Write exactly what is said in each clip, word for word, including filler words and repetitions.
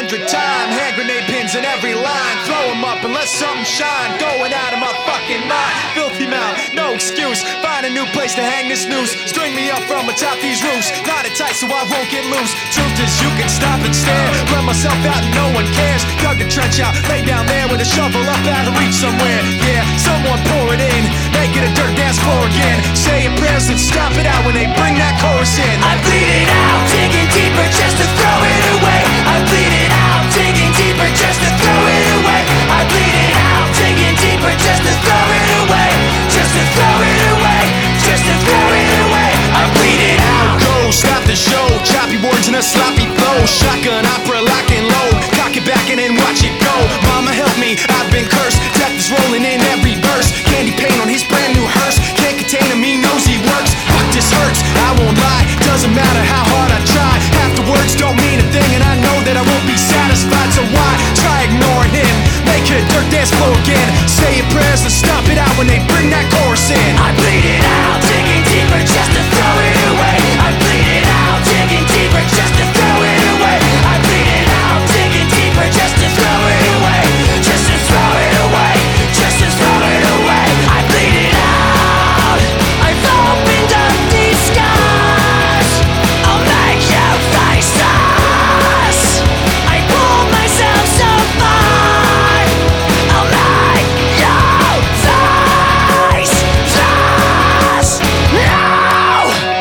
hundred time. Hand grenade pins in every line. Throw them up and let something shine. Going out of my fucking mind. Filthy mouth, no excuse. Find a new place to hang this noose. String me up from atop these roofs. Knot it tight so I won't get loose. Truth is you can stop and stare. Let myself out and no one cares. Dug the trench out, lay down there with a shovel up out of reach somewhere. Yeah, someone pour it in. Make it a dirt dance floor again. Say your prayers and stop it out when they bring that chorus in. I bleed it out, digging deeper just to throw it away. I bleed it out, digging deeper just to throw it away. I bleed it out, digging deeper just to throw it away. Just to throw it away, just to throw it away. I bleed it out. Go, stop the show. Choppy words and a sloppy flow. Shotgun opera, lock and load. Cock it back and then watch it go. Mama help me, I've been cursed. Death is rolling in every verse. Candy paint on his brand new hearse. Can't contain him, he knows he works. Fuck, this hurts, I won't lie. Doesn't matter how hard I try. Half the words don't mean a thing, and I know that I won't be satisfied. So why try ignoring him? Make it a dirt dance floor again. Say your prayers and stop it out when they bring that chorus in. I bleed it out, digging deeper just to throw it away. I bleed it out, digging deeper just to throw it away. I bleed it out, digging deeper just to throw it away. Just to throw it away, just to throw it away. I bleed it out. I've opened up these scars. I'll make you face us. I pulled myself so far. I'll make you face us. No!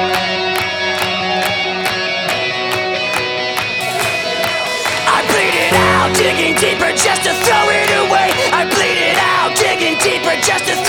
I bleed it out, digging deeper just to throw it away. I bleed it out, digging deeper just to